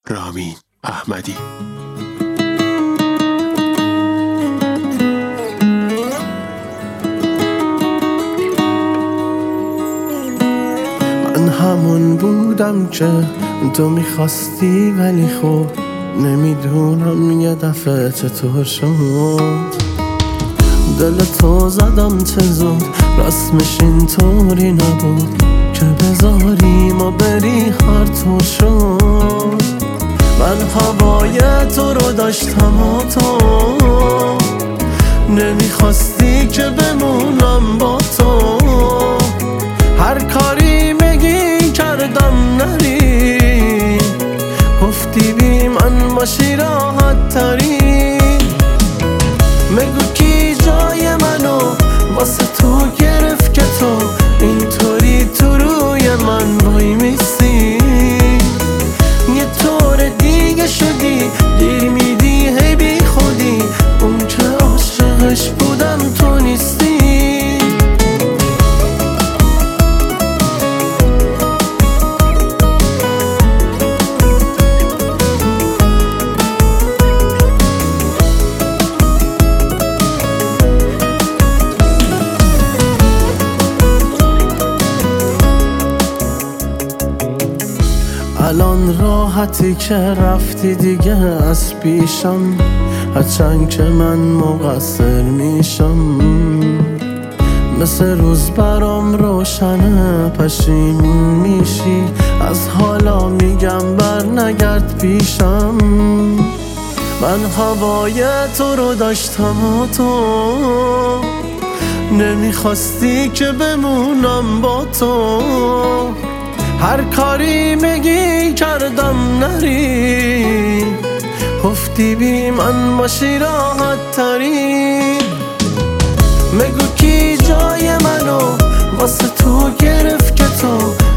رامین احمدی. من همون بودم که تو میخواستی، ولی خب نمیدونم یه دفعه چطور شد. دل تو زدم چه زود، رسمش اینطوری نبود که بذاری ما بری هر طور شد. من هوای تو رو داشتم و تو نمیخواستی که بمونم با تو. هر کاری میگی کردم نری، گفتی بی من باشی راحت تری. مگو کی جای منو واسه تو گرفت که تو اینطوری تو روی من وای میسی. یه طور دیگه شدی، گیر میدی هی بی خودی، اون که عاشقش بودم تو نیستی. الان راحتی که رفتی دیگه از پیشم، هرچند که من مقصر میشم. مثل روز برام روشنه، پشیمون میشی از حالا میگم بر نگرد پیشم. من هوای تو رو داشتم و تو نمیخواستی که بمونم با تو. هر کاری میگی کردم نری، گفتی بی من باشی راحت تری. مگو کی جای منو واسه تو گرفت که تو